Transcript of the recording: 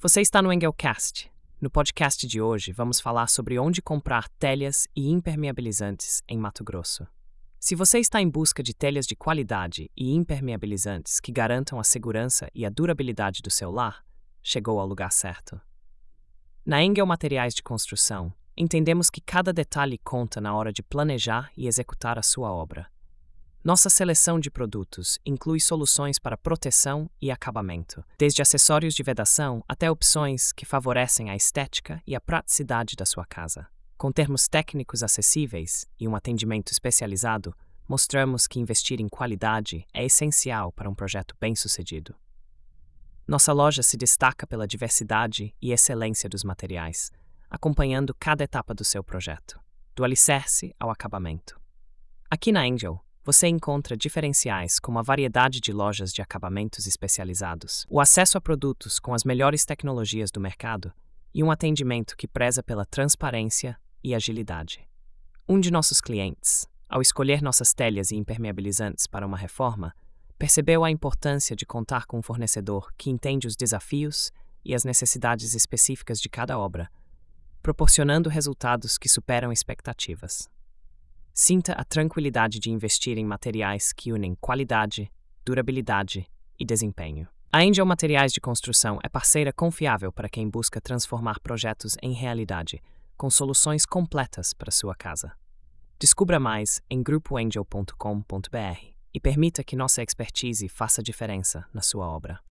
Você está no Engelcast. No podcast de hoje, vamos falar sobre onde comprar telhas e impermeabilizantes em Mato Grosso. Se você está em busca de telhas de qualidade e impermeabilizantes que garantam a segurança e a durabilidade do seu lar, chegou ao lugar certo. Na Engel Materiais de Construção, entendemos que cada detalhe conta na hora de planejar e executar a sua obra. Nossa seleção de produtos inclui soluções para proteção e acabamento, desde acessórios de vedação até opções que favorecem a estética e a praticidade da sua casa. Com termos técnicos acessíveis e um atendimento especializado, mostramos que investir em qualidade é essencial para um projeto bem-sucedido. Nossa loja se destaca pela diversidade e excelência dos materiais, acompanhando cada etapa do seu projeto, do alicerce ao acabamento. Aqui na Engel, você encontra diferenciais como a variedade de lojas de acabamentos especializados, o acesso a produtos com as melhores tecnologias do mercado e um atendimento que preza pela transparência e agilidade. Um de nossos clientes, ao escolher nossas telhas e impermeabilizantes para uma reforma, percebeu a importância de contar com um fornecedor que entende os desafios e as necessidades específicas de cada obra, proporcionando resultados que superam expectativas. Sinta a tranquilidade de investir em materiais que unem qualidade, durabilidade e desempenho. A Engel Materiais de Construção é parceira confiável para quem busca transformar projetos em realidade, com soluções completas para sua casa. Descubra mais em grupoangel.com.br e permita que nossa expertise faça diferença na sua obra.